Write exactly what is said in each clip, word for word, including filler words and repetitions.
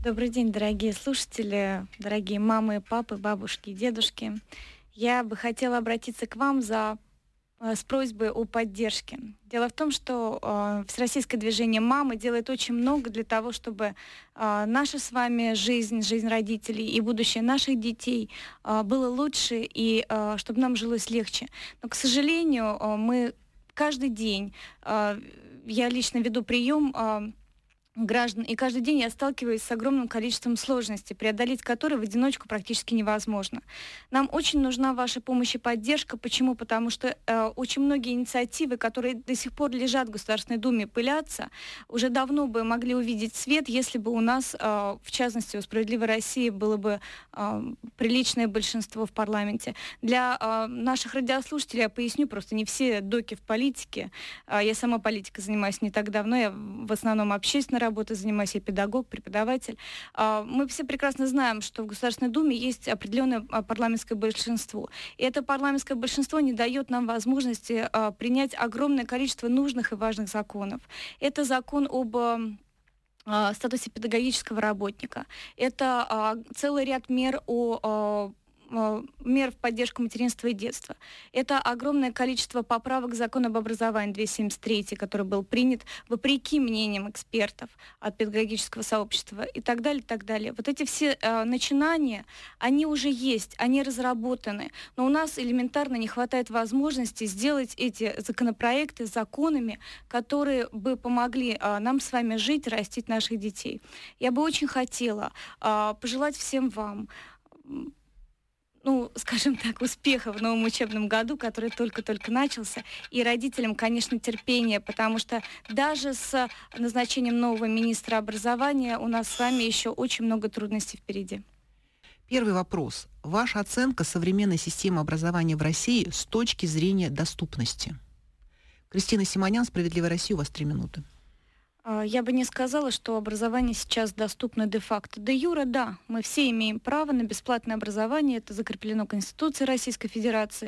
Добрый день, дорогие слушатели, дорогие мамы, папы, бабушки, дедушки. Я бы хотела обратиться к вам за, э, с просьбой о поддержке. Дело в том, что э, Всероссийское движение «Мамы» делает очень много для того, чтобы э, наша с вами жизнь, жизнь родителей и будущее наших детей э, было лучше и э, чтобы нам жилось легче. Но, к сожалению, э, мы каждый день, э, я лично веду прием э, граждан, и каждый день я сталкиваюсь с огромным количеством сложностей, преодолеть которые в одиночку практически невозможно. Нам очень нужна ваша помощь и поддержка. Почему? Потому что э, очень многие инициативы, которые до сих пор лежат в Государственной Думе, пылятся, уже давно бы могли увидеть свет, если бы у нас, э, в частности, у «Справедливой России» было бы э, приличное большинство в парламенте. Для э, наших радиослушателей я поясню, просто не все доки в политике. Э, я сама политикой занимаюсь не так давно, я в основном общественной работой занимаюсь, я педагог, преподаватель. Мы все прекрасно знаем, что в Государственной Думе есть определенное парламентское большинство. И это парламентское большинство не дает нам возможности принять огромное количество нужных и важных законов. Это закон об статусе педагогического работника. Это целый ряд мер о мер в поддержку материнства и детства. Это огромное количество поправок к закону об образовании двести семьдесят три, который был принят вопреки мнениям экспертов от педагогического сообщества и так далее, и так далее. Вот эти все э, начинания, они уже есть, они разработаны, но у нас элементарно не хватает возможности сделать эти законопроекты законами, которые бы помогли э, нам с вами жить и растить наших детей. Я бы очень хотела э, пожелать всем вам, ну, скажем так, успеха в новом учебном году, который только-только начался, и родителям, конечно, терпения, потому что даже с назначением нового министра образования у нас с вами еще очень много трудностей впереди. Первый вопрос. Ваша оценка современной системы образования в России с точки зрения доступности? Кристина Симонян, «Справедливая Россия», у вас три минуты. Я бы не сказала, что образование сейчас доступно де-факто. Де-юре, да, мы все имеем право на бесплатное образование, это закреплено Конституцией Российской Федерации.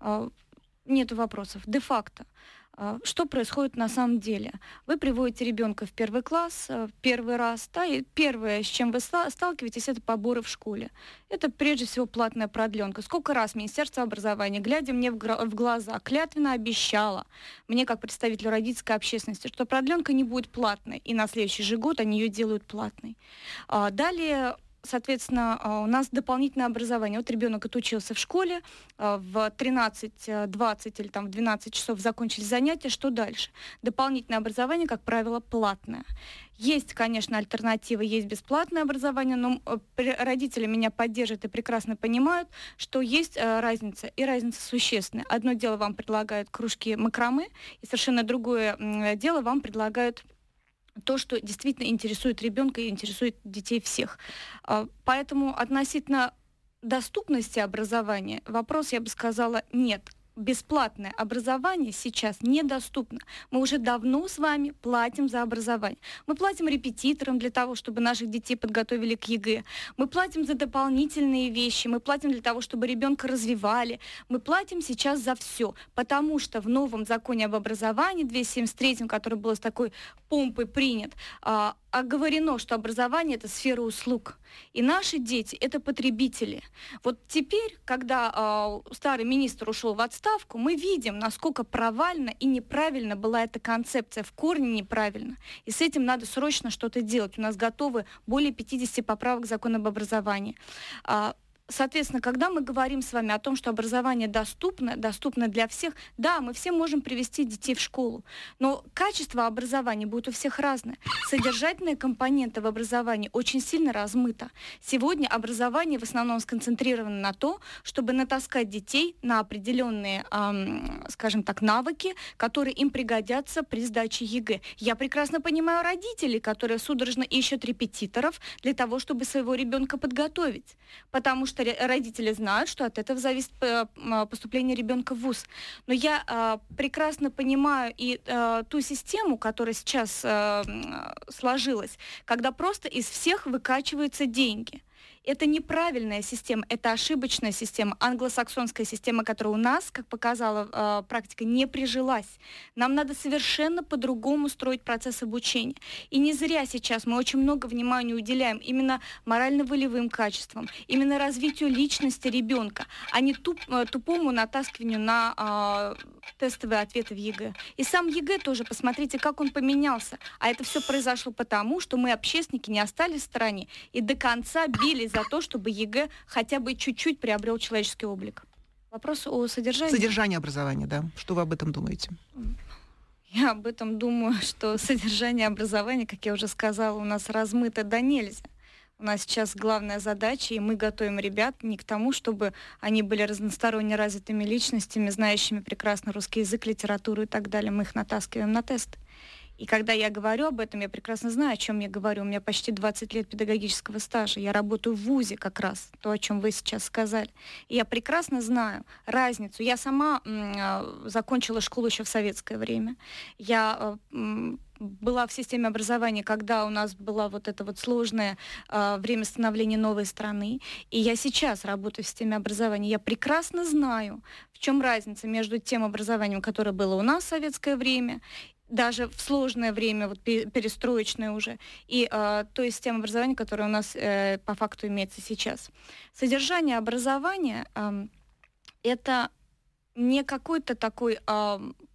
Нету вопросов. Де-факто. Что происходит на самом деле? Вы приводите ребенка в первый класс, в первый раз, да, и первое, с чем вы сталкиваетесь, это поборы в школе. Это прежде всего платная продленка. Сколько раз Министерство образования, глядя мне в, гра- в глаза, клятвенно обещало мне, как представителю родительской общественности, что продленка не будет платной, и на следующий же год они ее делают платной. А, далее... Соответственно, у нас дополнительное образование. Вот ребенок отучился в школе, в тринадцать двадцать или там в двенадцать часов закончились занятия. Что дальше? Дополнительное образование, как правило, платное. Есть, конечно, альтернативы, есть бесплатное образование, но родители меня поддерживают и прекрасно понимают, что есть разница, и разница существенная. Одно дело вам предлагают кружки макраме, и совершенно другое дело вам предлагают то, что действительно интересует ребенка и интересует детей всех. Поэтому относительно доступности образования вопрос, я бы сказала, нет. Бесплатное образование сейчас недоступно. Мы уже давно с вами платим за образование. Мы платим репетиторам для того, чтобы наших детей подготовили к ЕГЭ. Мы платим за дополнительные вещи. Мы платим для того, чтобы ребенка развивали. Мы платим сейчас за все. Потому что в новом законе об образовании двести семьдесят три, который был с такой помпой принят, оговорено, что образование — это сфера услуг. И наши дети — это потребители. Вот теперь, когда э, старый министр ушел в отставку, мы видим, насколько провальна и неправильно была эта концепция, в корне неправильно. И с этим надо срочно что-то делать. У нас готовы более пятьдесят поправок к закону об образовании. А, Соответственно, когда мы говорим с вами о том, что образование доступно, доступно для всех, да, мы все можем привести детей в школу, но качество образования будет у всех разное. Содержательные компоненты в образовании очень сильно размыто. Сегодня образование в основном сконцентрировано на то, чтобы натаскать детей на определенные, эм, скажем так, навыки, которые им пригодятся при сдаче ЕГЭ. Я прекрасно понимаю родителей, которые судорожно ищут репетиторов для того, чтобы своего ребенка подготовить, потому что родители знают, что от этого зависит поступление ребенка в вуз. Но я э, прекрасно понимаю и э, ту систему, которая сейчас э, сложилась, когда просто из всех выкачиваются деньги. Это неправильная система, это ошибочная система, англосаксонская система, которая у нас, как показала э, практика, не прижилась. Нам надо совершенно по-другому строить процесс обучения. И не зря сейчас мы очень много внимания уделяем именно морально-волевым качествам, именно развитию личности ребенка, а не туп, э, тупому натаскиванию на э, тестовые ответы в ЕГЭ. И сам ЕГЭ тоже, посмотрите, как он поменялся. А это все произошло потому, что мы, общественники, не остались в стороне и до конца бились за то, чтобы ЕГЭ хотя бы чуть-чуть приобрел человеческий облик. Вопрос о содержании. Содержание образования, да. Что вы об этом думаете? Я об этом думаю, что содержание образования, как я уже сказала, у нас размыто до нельзя. У нас сейчас главная задача, и мы готовим ребят не к тому, чтобы они были разносторонне развитыми личностями, знающими прекрасно русский язык, литературу и так далее. Мы их натаскиваем на тесты. И когда я говорю об этом, я прекрасно знаю, о чем я говорю. У меня почти двадцать лет педагогического стажа. Я работаю в вузе как раз, то, о чем вы сейчас сказали. И я прекрасно знаю разницу. Я сама м- закончила школу еще в советское время. Я м- была в системе образования, когда у нас было вот это вот сложное э, время становления новой страны. И я сейчас работаю в системе образования. Я прекрасно знаю, в чем разница между тем образованием, которое было у нас в советское время, даже в сложное время, вот перестроечное уже, и э, той системы образования, которая у нас э, по факту имеется сейчас. Содержание образования э, это не какой-то такой э,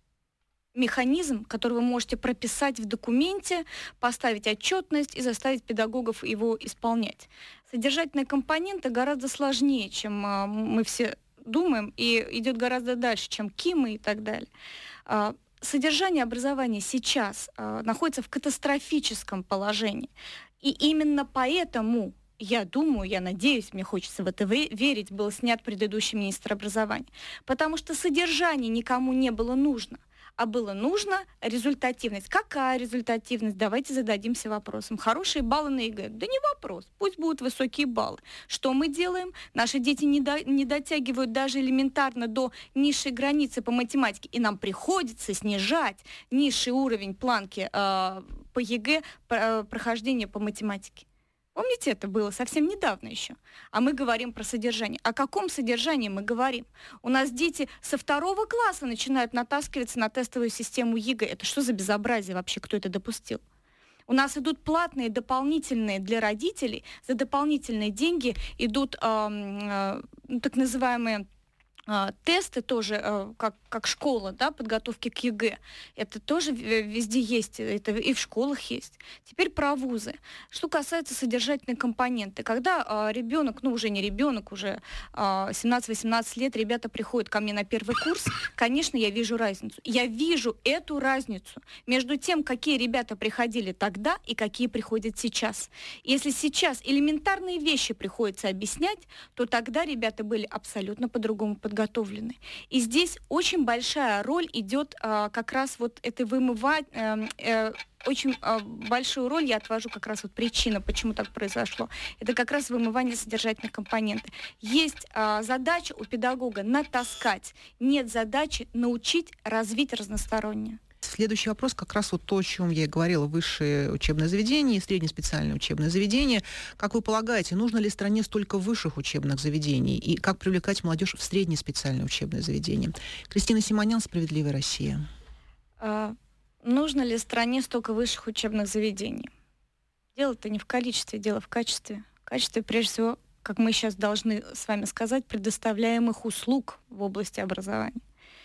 механизм, который вы можете прописать в документе, поставить отчетность и заставить педагогов его исполнять. Содержательные компоненты гораздо сложнее, чем э, мы все думаем, и идет гораздо дальше, чем КИМы и так далее. Э, Содержание образования сейчас э, находится в катастрофическом положении. И именно поэтому, я думаю, я надеюсь, мне хочется в это верить, был снят предыдущий министр образования. Потому что содержание никому не было нужно, а было нужно результативность. Какая результативность? Давайте зададимся вопросом. Хорошие баллы на ЕГЭ? Да не вопрос, пусть будут высокие баллы. Что мы делаем? Наши дети не, до, не дотягивают даже элементарно до низшей границы по математике, и нам приходится снижать низший уровень планки э, по ЕГЭ, э, прохождения по математике. Помните, это было совсем недавно еще. А мы говорим про содержание. О каком содержании мы говорим? У нас дети со второго класса начинают натаскиваться на тестовую систему ЕГЭ. Это что за безобразие вообще? Кто это допустил? У нас идут платные, дополнительные для родителей. За дополнительные деньги идут э, э, так называемые э, тесты тоже, э, как, как школа, да, подготовки к ЕГЭ. Это тоже везде есть, это и в школах есть. Теперь про вузы. Что касается содержательной компоненты. Когда э, ребенок, ну уже не ребенок, уже э, семнадцать-восемнадцать лет, ребята приходят ко мне на первый курс, конечно, я вижу разницу. Я вижу эту разницу между тем, какие ребята приходили тогда и какие приходят сейчас. Если сейчас элементарные вещи приходится объяснять, то тогда ребята были абсолютно по-другому подготовлены. И здесь очень большая роль идет э, как раз вот это вымывать, э, э, очень э, большую роль я отвожу как раз вот причина, почему так произошло. Это как раз вымывание содержательных компонентов. Есть э, задача у педагога натаскать, нет задачи научить развить разностороннее. Следующий вопрос как раз вот то, о чем я и говорила, высшее учебное заведение и среднеспециальное учебное заведение. Как вы полагаете, нужно ли стране столько высших учебных заведений? И как привлекать молодежь в среднеспециальное учебное заведение? Кристина Симонян, «Справедливая Россия». А, нужно ли стране столько высших учебных заведений? Дело-то не в количестве, дело в качестве. Качестве, прежде всего, как мы сейчас должны с вами сказать, предоставляемых услуг в области образования.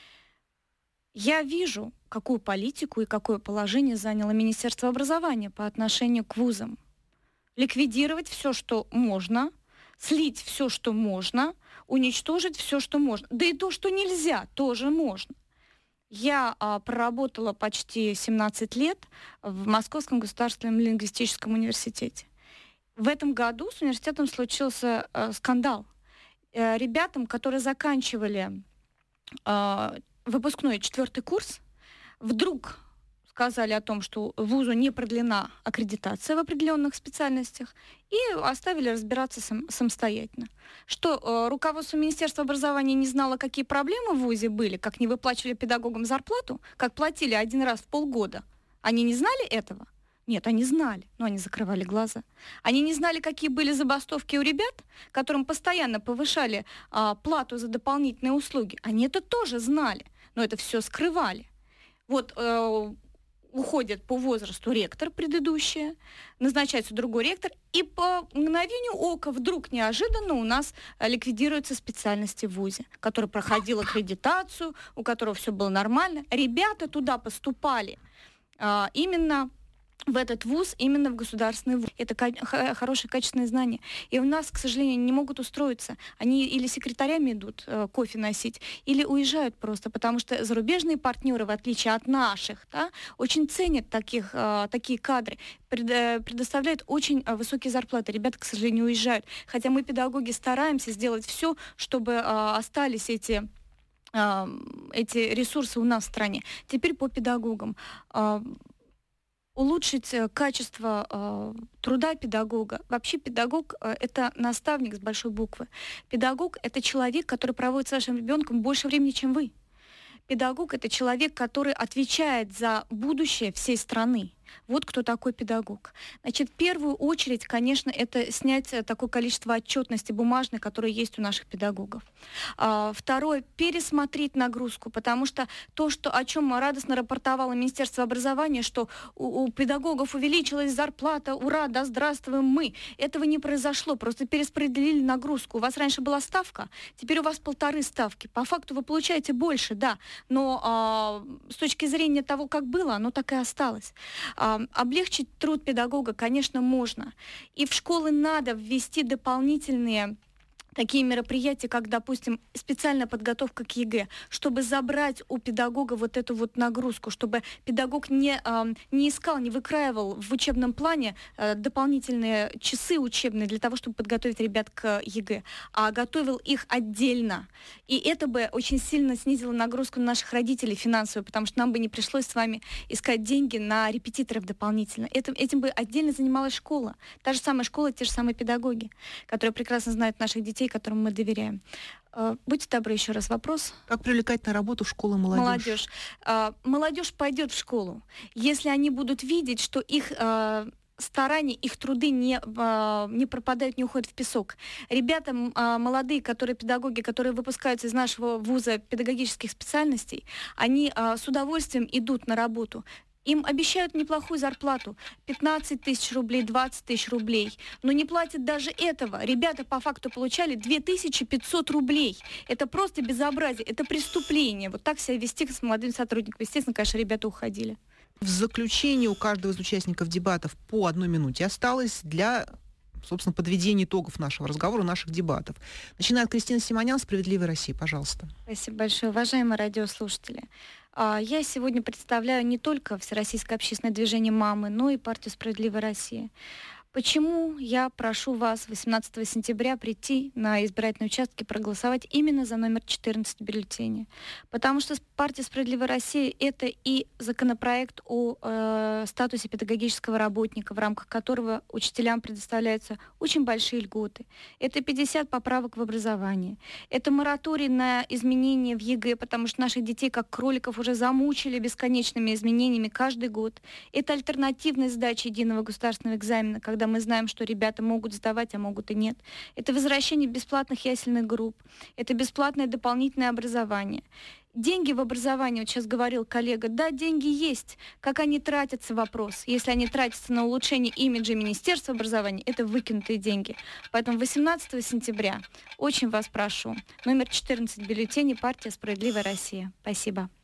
Я вижу, какую политику и какое положение заняло Министерство образования по отношению к вузам. Ликвидировать все, что можно, слить все, что можно, уничтожить все, что можно. Да и то, что нельзя, тоже можно. Я а, проработала почти семнадцать лет в Московском государственном лингвистическом университете. В этом году с университетом случился а, скандал. А, ребятам, которые заканчивали а, выпускной четвертый курс, вдруг сказали о том, что вузу не продлена аккредитация в определенных специальностях, и оставили разбираться сам, самостоятельно. Что, э, руководство Министерства образования не знало, какие проблемы в вузе были, как не выплачивали педагогам зарплату, как платили один раз в полгода? Они не знали этого? Нет, они знали, но они закрывали глаза. Они не знали, какие были забастовки у ребят, которым постоянно повышали а, плату за дополнительные услуги. Они это тоже знали, но это все скрывали. Вот э, уходит по возрасту ректор предыдущая, назначается другой ректор, и по мгновению ока вдруг неожиданно у нас ликвидируются специальности в вузе, который проходил аккредитацию, у которого все было нормально. Ребята туда поступали а, именно в этот вуз, именно в государственный вуз. Это ка- хорошее качественное знание. И у нас, к сожалению, не могут устроиться. Они или секретарями идут э, кофе носить, или уезжают просто, потому что зарубежные партнеры, в отличие от наших, да, очень ценят таких, э, такие кадры, пред, э, предоставляют очень э, высокие зарплаты. Ребята, к сожалению, уезжают. Хотя мы, педагоги, стараемся сделать все, чтобы э, остались эти эти ресурсы у нас в стране. Теперь по педагогам. Улучшить качество э, труда педагога. Вообще педагог э, — это наставник с большой буквы. Педагог — это человек, который проводит с вашим ребенком больше времени, чем вы. Педагог — это человек, который отвечает за будущее всей страны. Вот кто такой педагог. Значит, в первую очередь, конечно, это снять такое количество отчетности бумажной, которое есть у наших педагогов. А, второе, пересмотреть нагрузку, потому что то, что, о чем радостно рапортовало Министерство образования, что у, у педагогов увеличилась зарплата, ура, да здравствуем мы. Этого не произошло, просто перераспределили нагрузку. У вас раньше была ставка, теперь у вас полторы ставки. По факту вы получаете больше, да, но а, с точки зрения того, как было, оно так и осталось. Облегчить труд педагога, конечно, можно. И в школы надо ввести дополнительные такие мероприятия, как, допустим, специальная подготовка к ЕГЭ, чтобы забрать у педагога вот эту вот нагрузку, чтобы педагог не, э, не искал, не выкраивал в учебном плане э, дополнительные часы учебные для того, чтобы подготовить ребят к ЕГЭ, а готовил их отдельно. И это бы очень сильно снизило нагрузку на наших родителей финансовую, потому что нам бы не пришлось с вами искать деньги на репетиторов дополнительно. Этим, этим бы отдельно занималась школа. Та же самая школа, те же самые педагоги, которые прекрасно знают наших детей, которым мы доверяем. Будьте добры, еще раз вопрос. Как привлекать на работу школы молодежь? Молодежь. Молодежь пойдет в школу, если они будут видеть, что их старания, их труды не, не пропадают, не уходят в песок. Ребята молодые, которые педагоги, которые выпускаются из нашего вуза педагогических специальностей, они с удовольствием идут на работу. Им обещают неплохую зарплату, пятнадцать тысяч рублей, двадцать тысяч рублей, но не платят даже этого. Ребята по факту получали две тысячи пятьсот рублей. Это просто безобразие, это преступление. Вот так себя вести с молодым сотрудником. Естественно, конечно, ребята уходили. В заключении у каждого из участников дебатов по одной минуте осталось для, собственно, подведения итогов нашего разговора, наших дебатов. Начинает Кристина Симонян, «Справедливая Россия». Пожалуйста. Спасибо большое. Уважаемые радиослушатели, я сегодня представляю не только Всероссийское общественное движение «Мамы», но и партию «Справедливая Россия». Почему я прошу вас восемнадцатого сентября прийти на избирательные участки, проголосовать именно за номер четырнадцать бюллетеня? Потому что партия «Справедливая Россия» — это и законопроект о э, статусе педагогического работника, в рамках которого учителям предоставляются очень большие льготы. Это пятьдесят поправок в образование. Это мораторий на изменения в ЕГЭ, потому что наших детей, как кроликов, уже замучили бесконечными изменениями каждый год. Это альтернативная сдача единого государственного экзамена, когда мы знаем, что ребята могут сдавать, а могут и нет. Это возвращение бесплатных ясельных групп. Это бесплатное дополнительное образование. Деньги в образовании, вот сейчас говорил коллега, да, деньги есть. Как они тратятся, вопрос. Если они тратятся на улучшение имиджа Министерства образования, это выкинутые деньги. Поэтому восемнадцатого сентября очень вас прошу. Номер четырнадцать бюллетеней, партия «Справедливая Россия». Спасибо.